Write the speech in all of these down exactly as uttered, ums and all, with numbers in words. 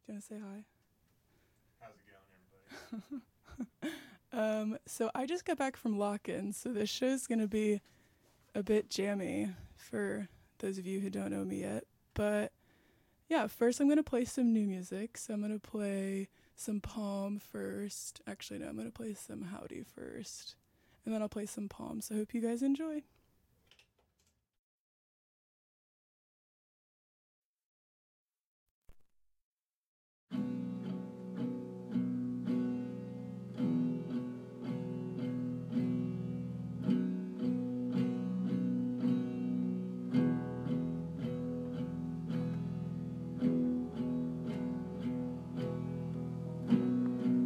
Do you want to say hi? How's it going, everybody? um, so I just got back from lock-in, so this show's going to be a bit jammy for those of you who don't know me yet. But yeah, first I'm going to play some new music. So I'm going to play some Palm first. Actually, no, I'm going to play some Howdy first. And then I'll play some Palm. So I hope you guys enjoy.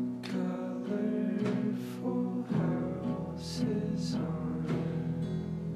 Colorful houses on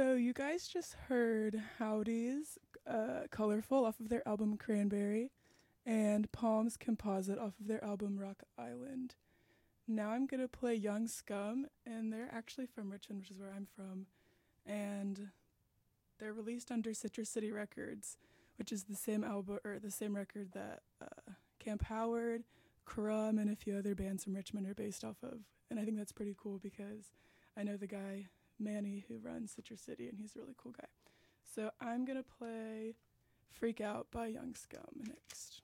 So you guys just heard Howdy's uh, Colorful off of their album Cranberry and Palm's Composite off of their album Rock Island. Now I'm going to play Young Scum, and they're actually from Richmond, which is where I'm from, and they're released under Citrus City Records, which is the same album or the same record that uh, Camp Howard, Crumb, and a few other bands from Richmond are based off of. And I think that's pretty cool because I know the guy Manny who runs Citrus City, and he's a really cool guy. So I'm going to play Freak Out by Young Scum next.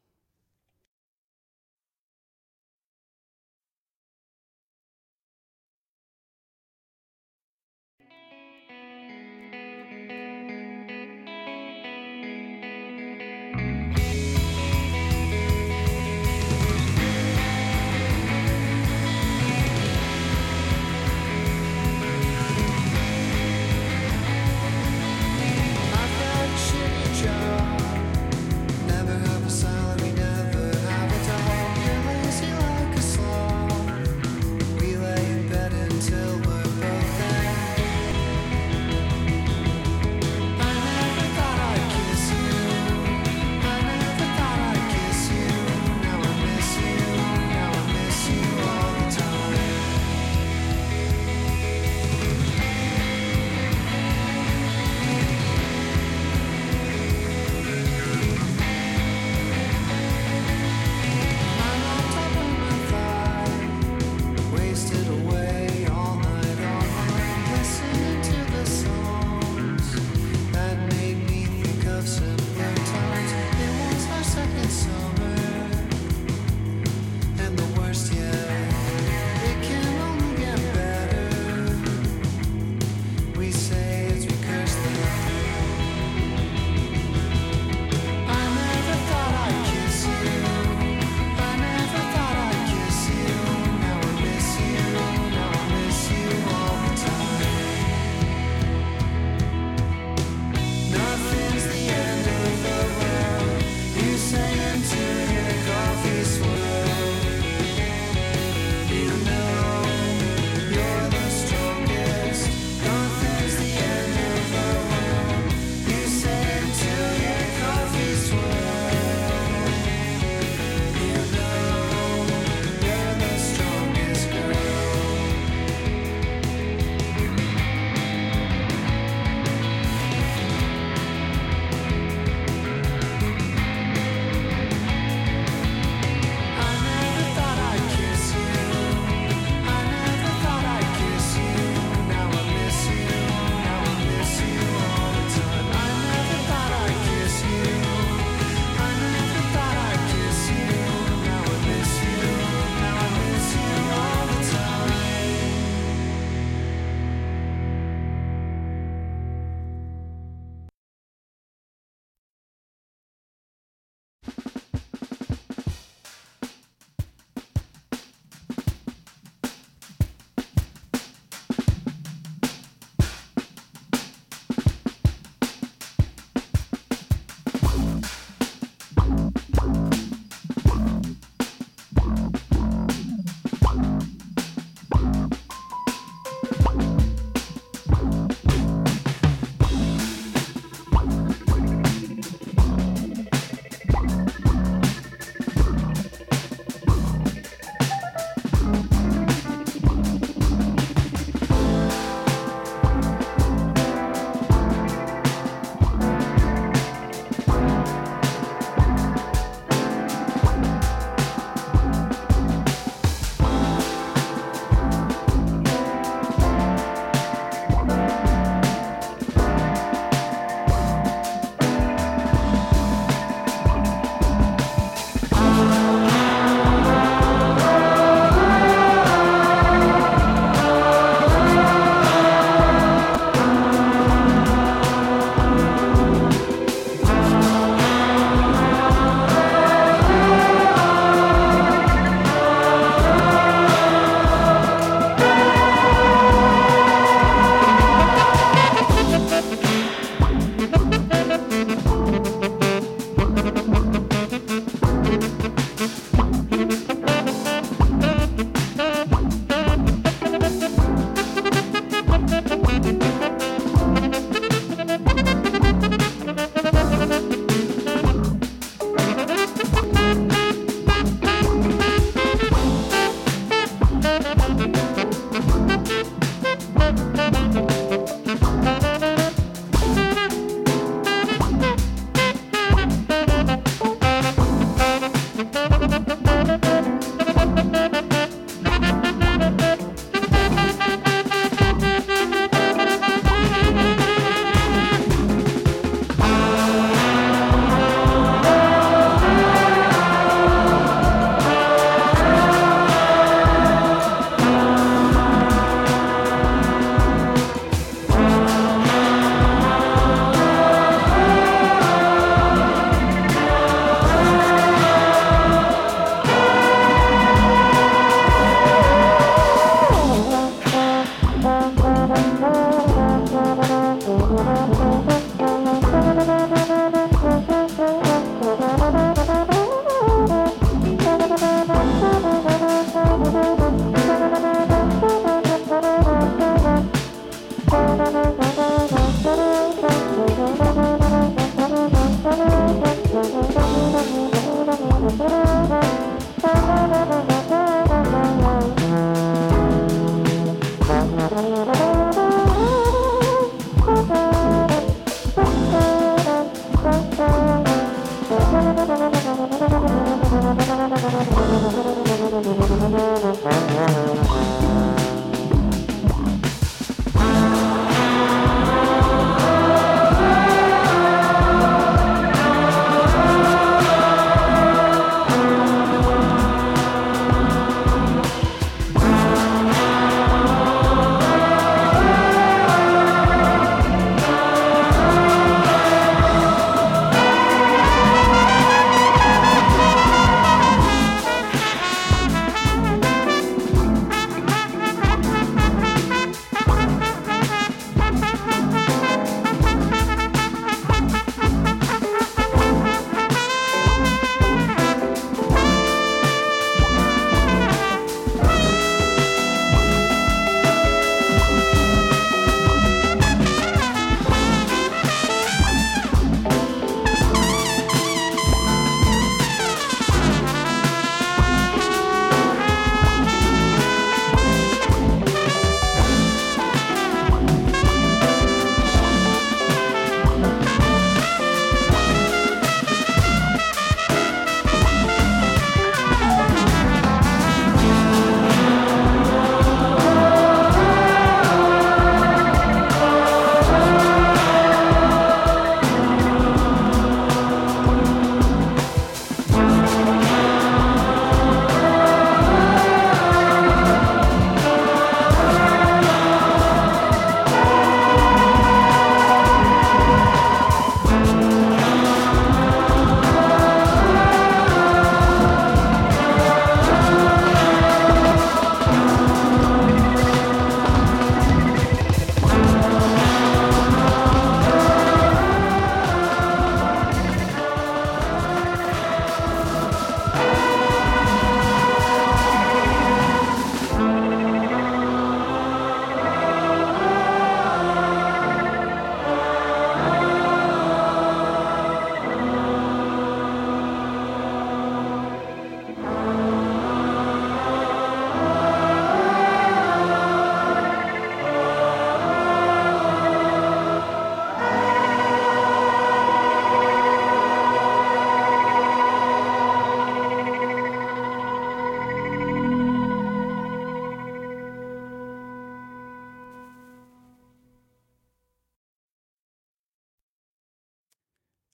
Never have a silent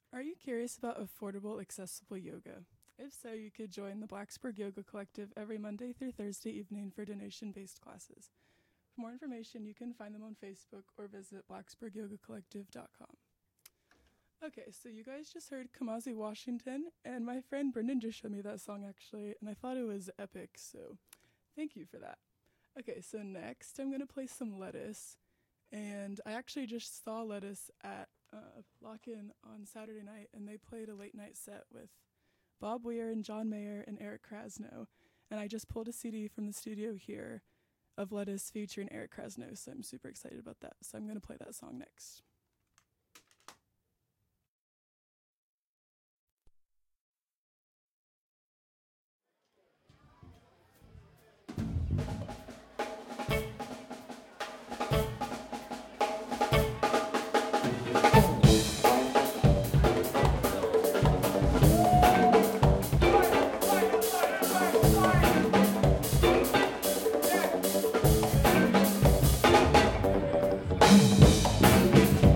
Are you curious about affordable, accessible yoga? If so, you could join the Blacksburg Yoga Collective every Monday through Thursday evening for donation-based classes. For more information, you can find them on Facebook or visit blacksburg yoga collective dot com. Okay, so you guys just heard Kamasi Washington, and my friend Brendan just showed me that song actually, and I thought it was epic, so thank you for that. Okay, so next I'm going to play some Lettuce, and I actually just saw Lettuce at uh, Lock-In on Saturday night, and they played a late night set with Bob Weir and John Mayer and Eric Krasno, and I just pulled a C D from the studio here of Lettuce featuring Eric Krasno, so I'm super excited about that, so I'm going to play that song next. Thank you.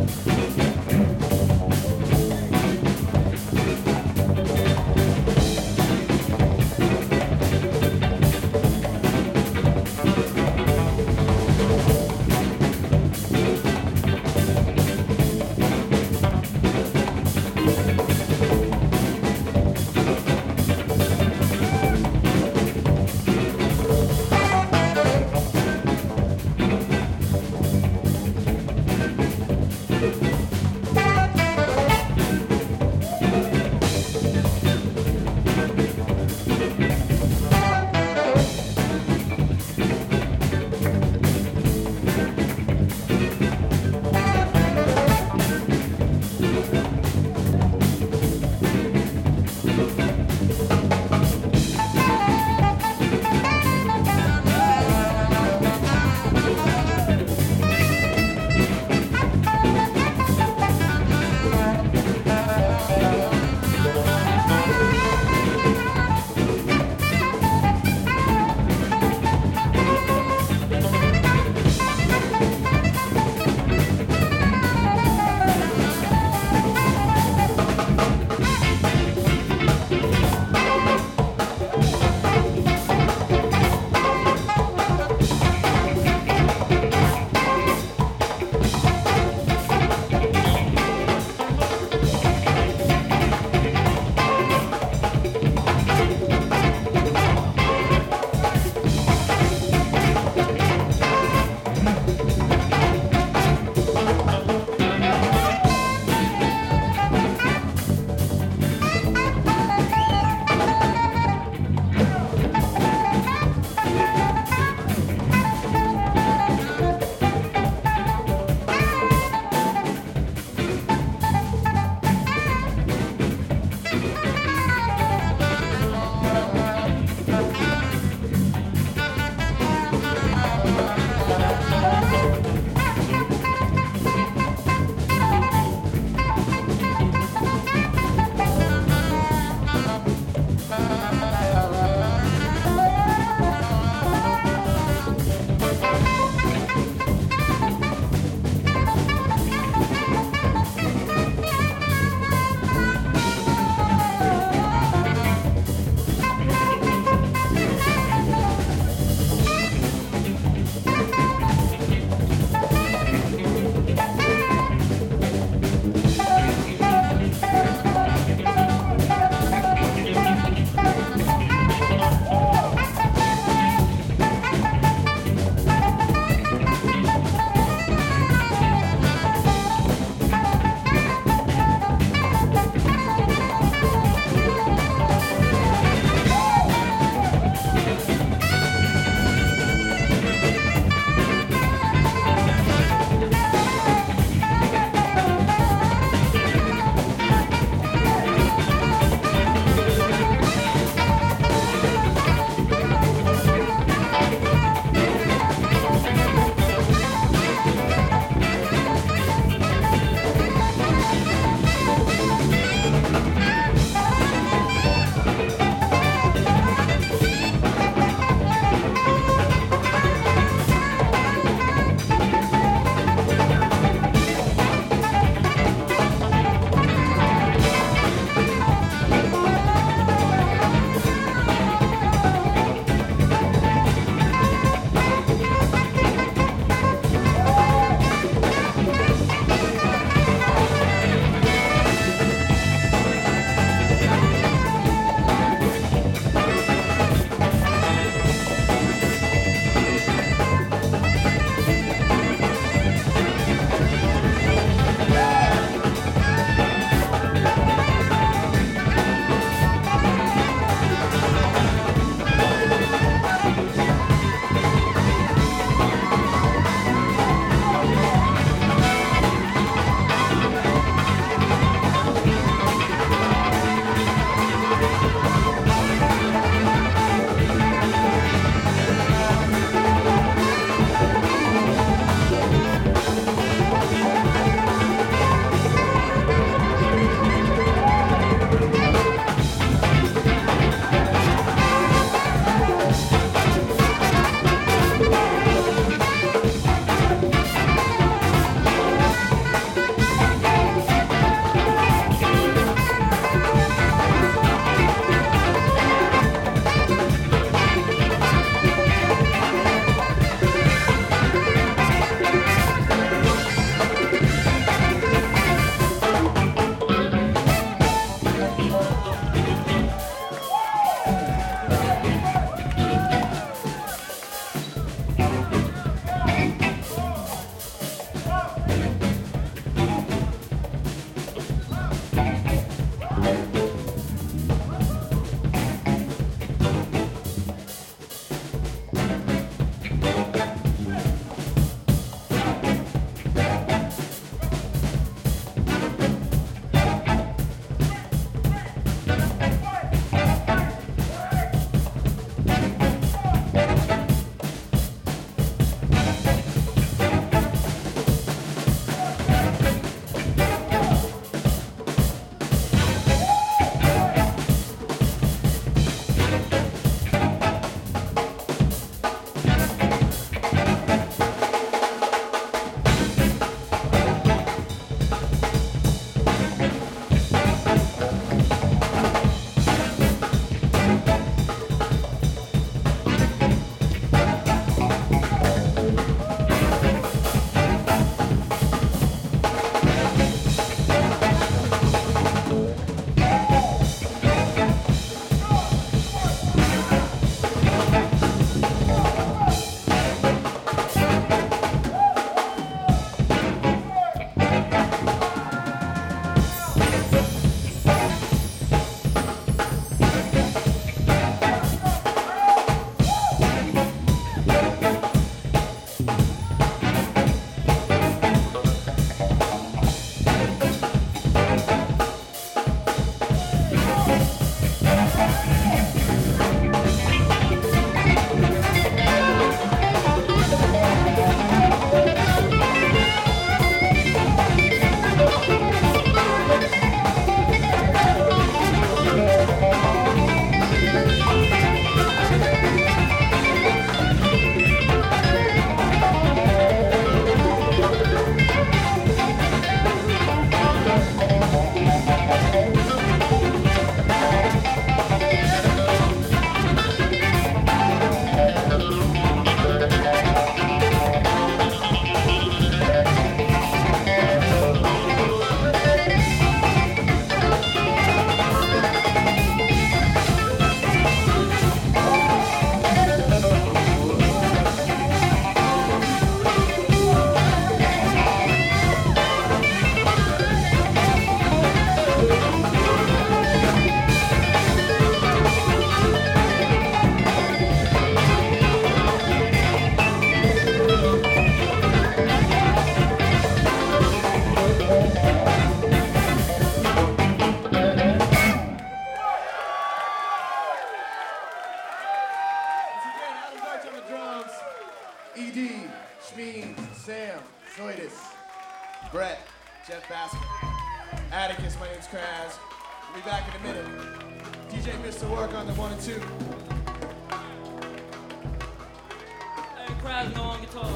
Atticus, my name's Kraz. We'll be back in a minute. D J Mister Work on the one and two. Hey, Kraz, go on guitar.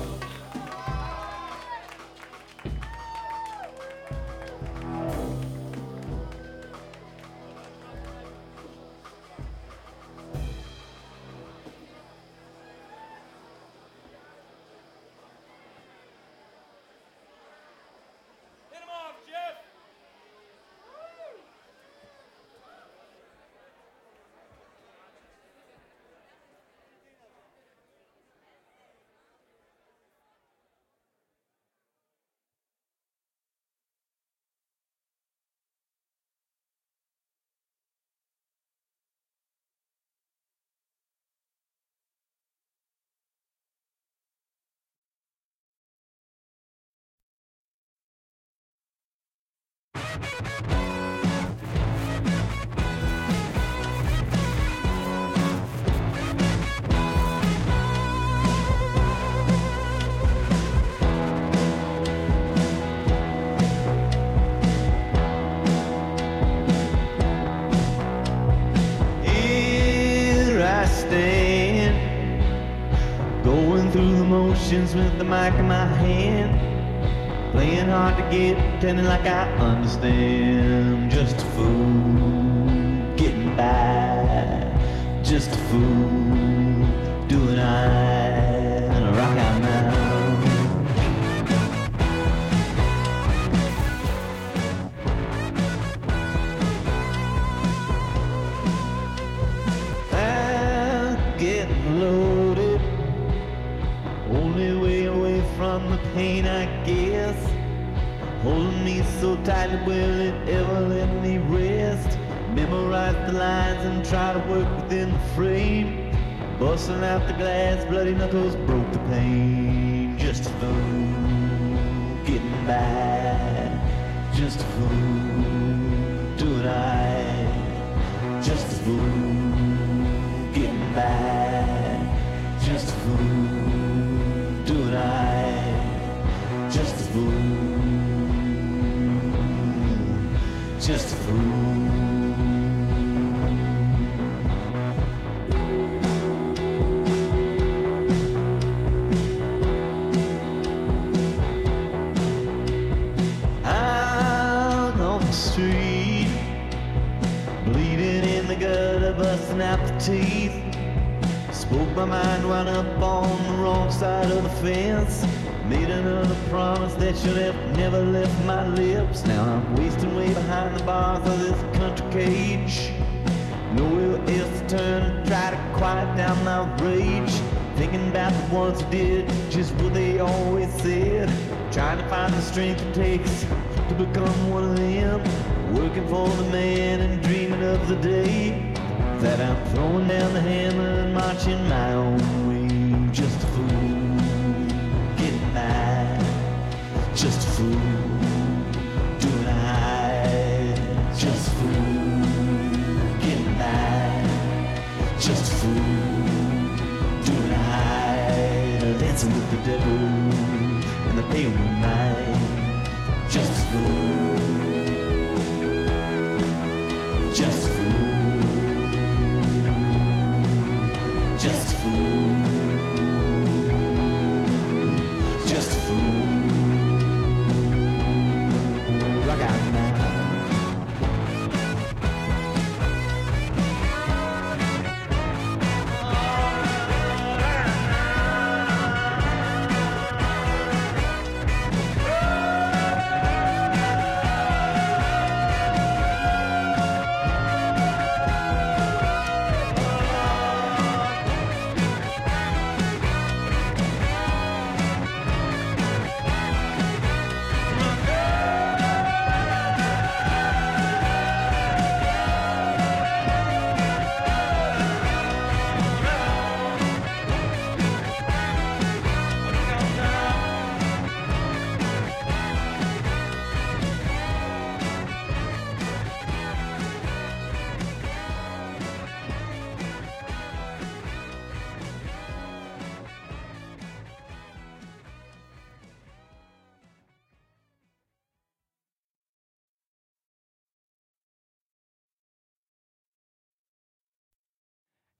With the mic in my hand, playing hard to get, pretending like I understand. Just a fool, getting by. Just a fool, doing I and rock out now. I'm getting loaded. Only way away from the pain, I guess. Holding me so tightly, will it ever let me rest? Memorize the lines and try to work within the frame. Busting out the glass, bloody knuckles broke the pain. Just a fool, getting by. Just a fool, doing I. Just a fool, getting by. Just a fool. Doing I, just a fool, just a fool. Out on the street, bleeding in the gutter, busting out the teeth. Spoke my mind, wound up on the wrong side of the fence. Made another promise that should have never left my lips. Now I'm wasting way behind the bars of this country cage. Nowhere else to turn and try to quiet down my rage. Thinking about the ones who did just what they always said. Trying to find the strength it takes to become one of them. Working for the man and dreaming of the day that I'm throwing down the hammer and marching my own way. Just a fool, getting by. Just a fool, doing I. Just a fool, getting by. Just a fool, doing I. Dancing with the devil in the pale moonlight. Just a fool, just a fool. Just a fool, just a fool, rock out now.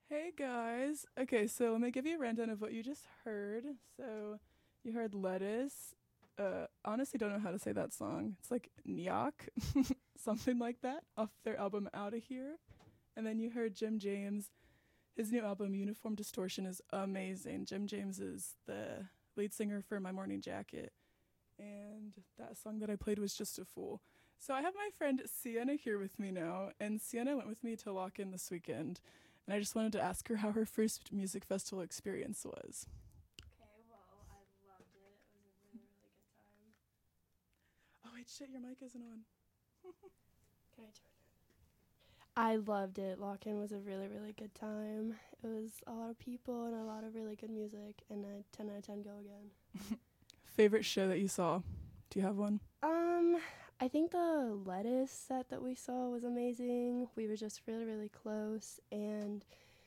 Hey guys. Okay, so let me give you a rundown of what you just heard. So you heard Lettuce. Uh, honestly, don't know how to say that song. It's like Nyak, something like that, off their album Out of Here. And then you heard Jim James. His new album Uniform Distortion is amazing. Jim James is the lead singer for My Morning Jacket. And that song that I played was Just a Fool. So I have my friend Sienna here with me now, and Sienna went with me to Lock In this weekend. And I just wanted to ask her how her first music festival experience was. Okay, well, I loved it. It was a really, really good time. Oh, wait, shit, your mic isn't on. Can I turn it? I loved it. Lock-in was a really, really good time. It was a lot of people and a lot of really good music, and a ten out of ten go again. Favorite show that you saw? Do you have one? Um, I think the Lettuce set that we saw was amazing. We were just really, really close, and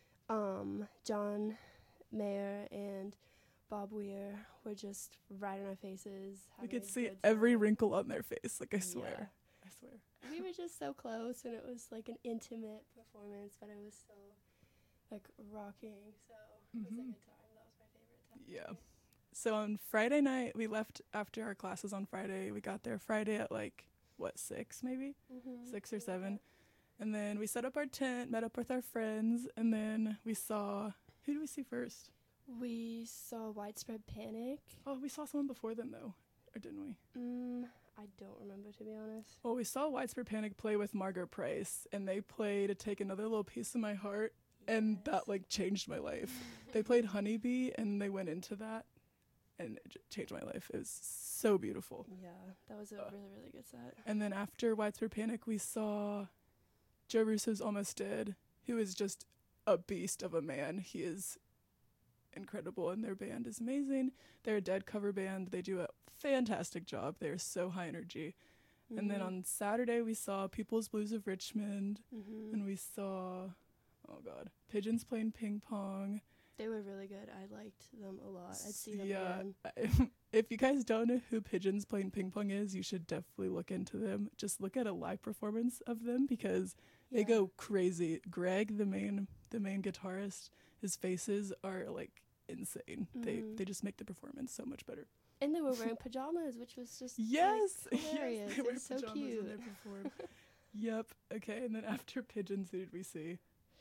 um, John Mayer and Bob Weir were just right in our faces. We having could a see good every time. wrinkle on their face, like I swear. Yeah. I swear. We were just so close, and it was like an intimate performance, but it was so like rocking. So it was a Mhm. good time. That was my favorite time. Yeah. So on Friday night, we left after our classes on Friday. We got there Friday at like, what, six maybe? Mm-hmm. Six or seven. And then we set up our tent, met up with our friends, and then we saw, who did we see first? We saw Widespread Panic. Oh, we saw someone before them though, or didn't we? Mm, I don't remember, to be honest. Well, we saw Widespread Panic play with Margaret Price, and they played Take Another Little Piece of My Heart, and that like changed my life. They played Honeybee, and they went into that, and it j- changed my life. It was so beautiful. Yeah, that was a Uh. really, really good set. And then after Widespread Panic, we saw Joe Russo's Almost Dead, who is just a beast of a man. He is incredible, and their band is amazing. They're a Dead cover band. They do a fantastic job. They're so high energy. And then on Saturday, we saw People's Blues of Richmond, Mm-hmm. and we saw, oh God, Pigeons playing ping pong. They were really good. I liked them a lot. I'd see them Yeah. again. If you guys don't know who Pigeons playing ping pong is, you should definitely look into them. Just look at a live performance of them because they Yeah. go crazy. Greg, the main the main guitarist, his faces are like insane. They Mhm. they just make the performance so much better. And they were wearing pajamas, which was just Yes, like, yes, hilarious. they wear It's so pajamas cute. when they perform. Yep. Okay, and then after Pigeons, who did we see?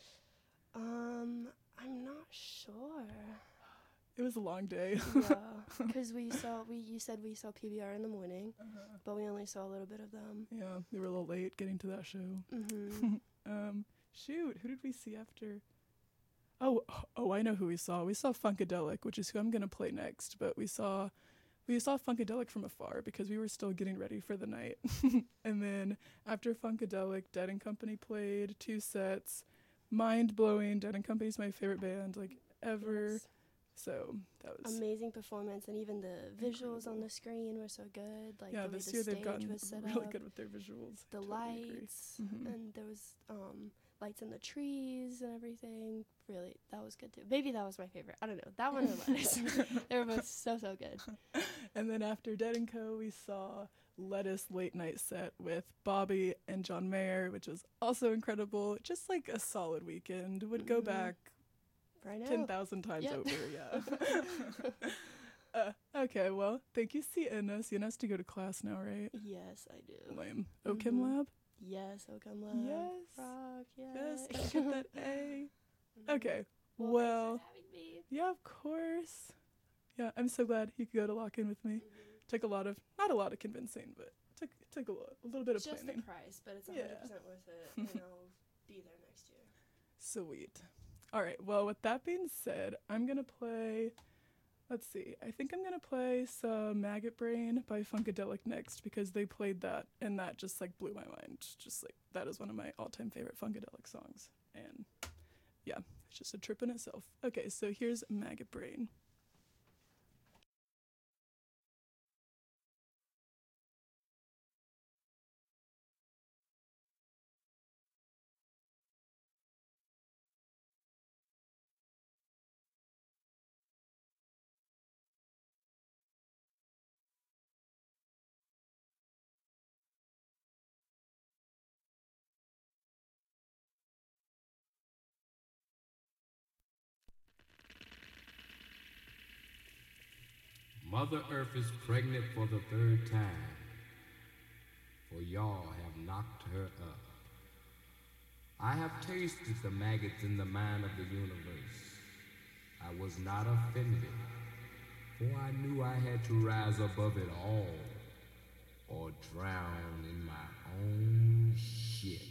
Um, I'm not sure. It was a long day. Yeah, because we saw we you said we saw P B R in the morning, Uh-huh. but we only saw a little bit of them. Yeah, they were a little late getting to that show. Mm-hmm. Um, shoot, who did we see after? Oh, oh, I know who we saw. We saw Funkadelic, which is who I'm gonna play next. But we saw, we saw Funkadelic from afar because we were still getting ready for the night. And then after Funkadelic, Dead and Company played two sets. Mind blowing. Dead and Company's my favorite band like ever. Yes. So that was Amazing performance, and even the visuals on the screen were so good. Like yeah. the way This the year stage they've gotten was set really up, good with their visuals. the Totally agree. lights, Mhm. and there was um lights in the trees and everything. Really, that was good too. Maybe that was my favorite. I don't know. That one or Lettuce. They were both so so good. And then after Dead and Co, we saw Lettuce late night set with Bobby and John Mayer, which was also incredible. Just like a solid weekend. Would go Mhm. back Right now. ten thousand times Yep. over, yeah. uh, okay, well, thank you, Sienna. Sienna has to go to class now, right? Yes, I do. Lame. OChem Mhm. Lab? Yes, Ocam Lab. Yes. Rock, Yes, yes. gotta get that A. Mhm. Okay, Well, well, thanks for having me. yeah, of course. Yeah, I'm so glad you could go to Lock In with me. Mhm. Took a lot of, not a lot of convincing, but took took a, lo- a little bit of Just planning. the price, but it's one Yeah. hundred percent worth it, and I'll be there next year. Sweet. All right. Well, with that being said, I'm going to play. Let's see. I think I'm going to play some Maggot Brain by Funkadelic next because they played that and that just like blew my mind. Just like that is one of my all time favorite Funkadelic songs. And yeah, it's just a trip in itself. Okay. So here's Maggot Brain. Mother Earth is pregnant for the third time, for y'all have knocked her up. I have tasted the maggots in the mind of the universe. I was not offended, for I knew I had to rise above it all, or drown in my own shit.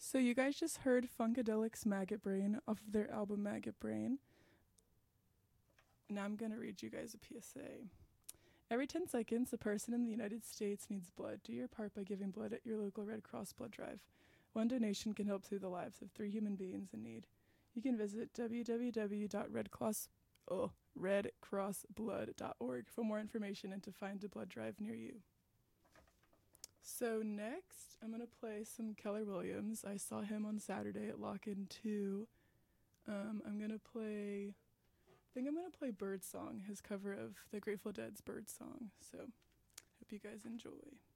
So you guys just heard Funkadelic's Maggot Brain off of their album Maggot Brain. Now I'm going to read you guys a P S A. Every ten seconds, a person in the United States needs blood. Do your part by giving blood at your local Red Cross blood drive. One donation can help save the lives of three human beings in need. You can visit w w w dot red cross oh, red cross blood dot org for more information and to find a blood drive near you. So next, I'm going to play some Keller Williams. I saw him on Saturday at Lock-In two. Um, I'm going to play, I think I'm going to play Birdsong, his cover of the Grateful Dead's Birdsong. So, hope you guys enjoy.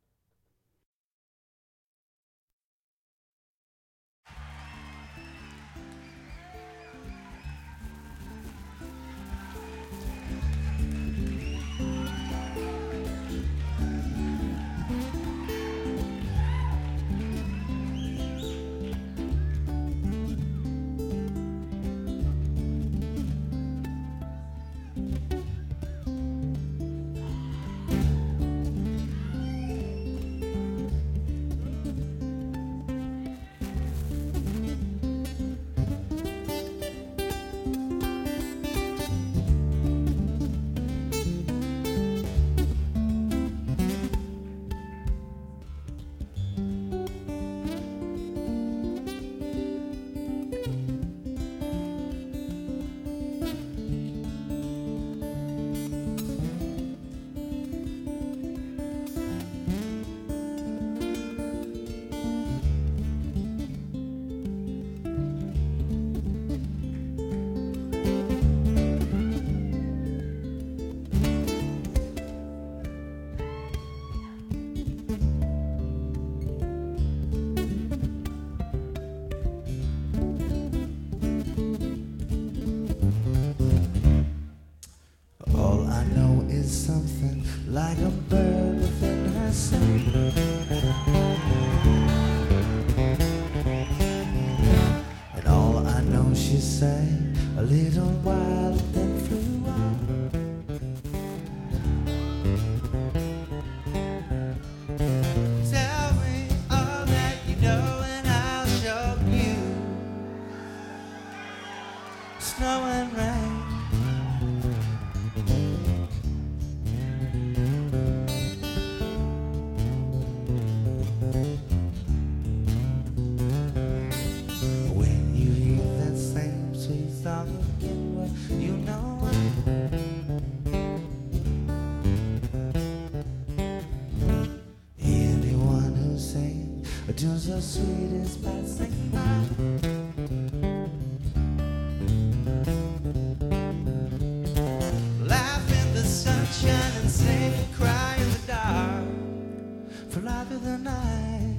Like a bird within herself, and all I know she sang a little while and then flew on. Tell me all that you know and I'll show you snow and rain. Just the sweetest passing by. Laugh in the sunshine and sing and cry in the dark for life of the night.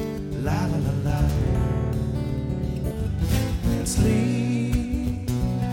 Sleep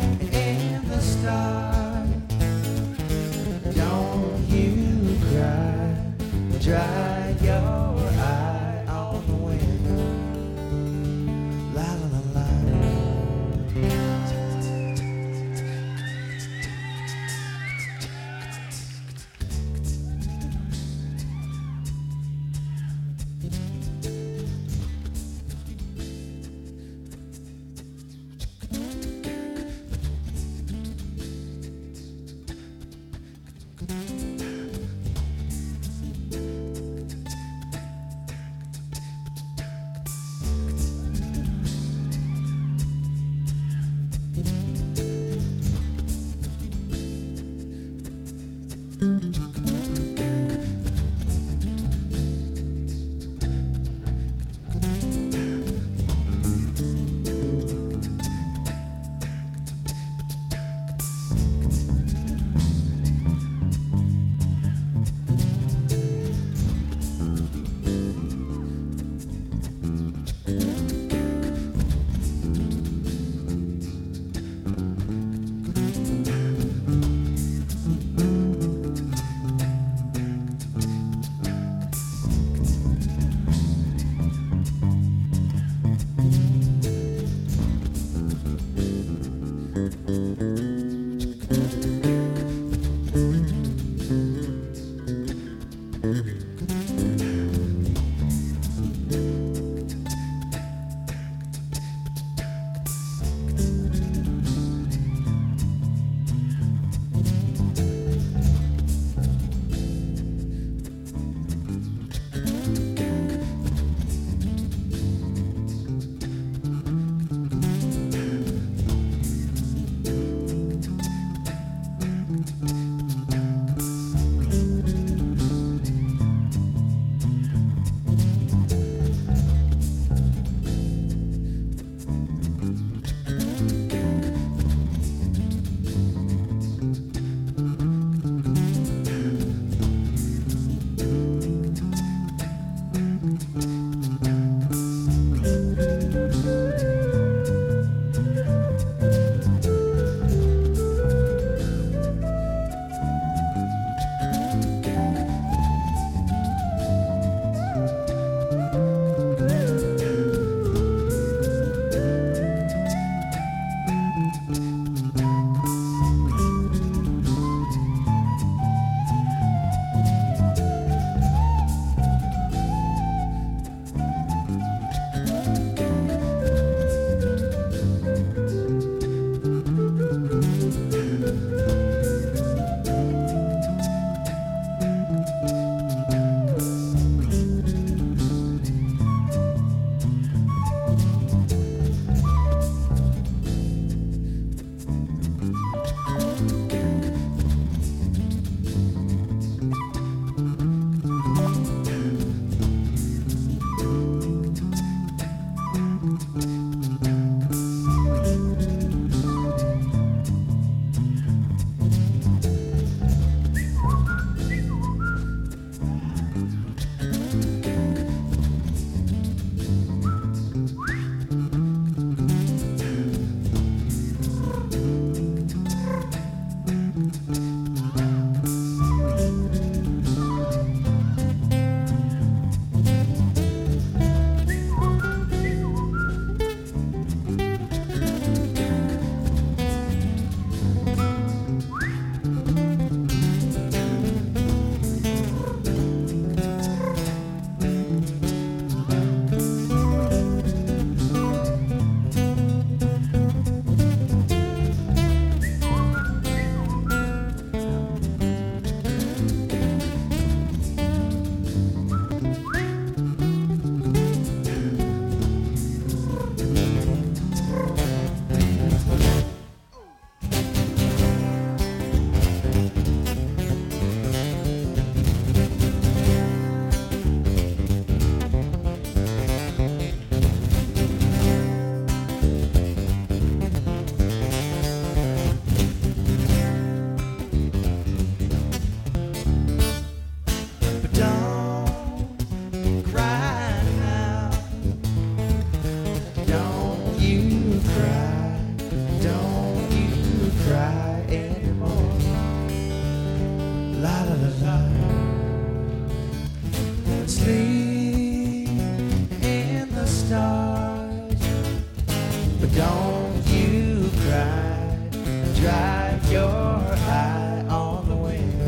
drive your eye on the wind.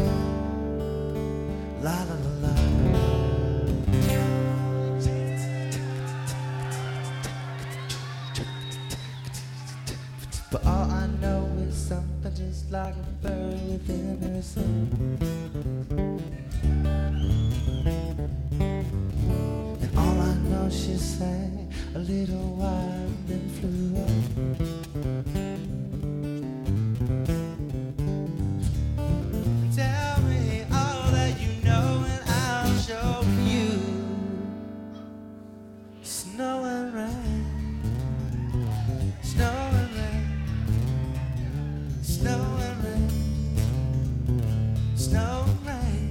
La la la la. But all I know is something just like a bird within her song. And all I know, she sang a little while and then flew off. Tell me all that you know and I'll show you. Snow and rain, snow and rain, snow and rain, snow and rain.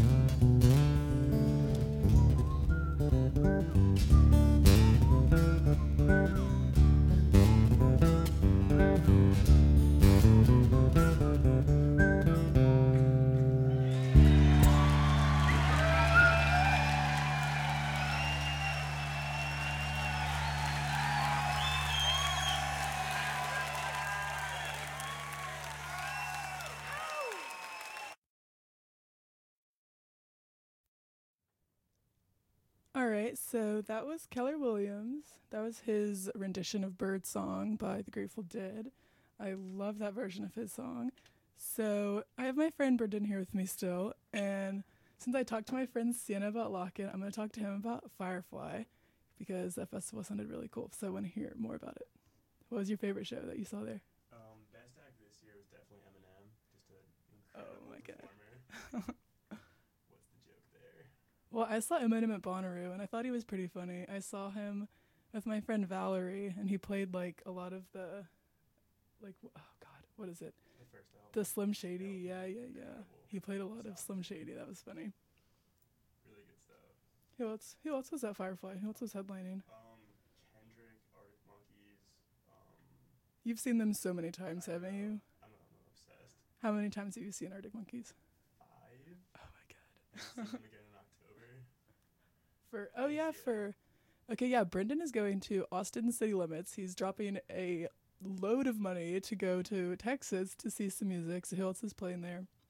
All right, so that was Keller Williams. That was his rendition of Bird Song by the Grateful Dead. I love that version of his song. So I have my friend Brendan here with me still, and since I talked to my friend Sienna about Lock-In, I'm going to talk to him about Firefly because that festival sounded really cool, so I want to hear more about it. What was your favorite show that you saw there? Um, best act this year was definitely Eminem. Just an Oh incredible my God. performer. What's the joke there? Well, I saw Eminem at Bonnaroo, and I thought he was pretty funny. I saw him with my friend Valerie, and he played, like, a lot of the, like, oh, God, what is it? The first album. The Slim Shady, yeah, yeah, yeah. Incredible. He played a lot of Slim Shady. That was funny. Really good stuff. Who else? Who else was at Firefly? Who else was headlining? Um, Kendrick, Arctic Monkeys. Um, You've seen them so many times, I haven't know. you? I'm, I'm obsessed. How many times have you seen Arctic Monkeys? Five. Oh my God. I just seen them again in October. For oh yeah, Yeah. for okay, yeah. Brendan is going to Austin City Limits. He's dropping a load of money to go to Texas to see some music. So who else is playing there?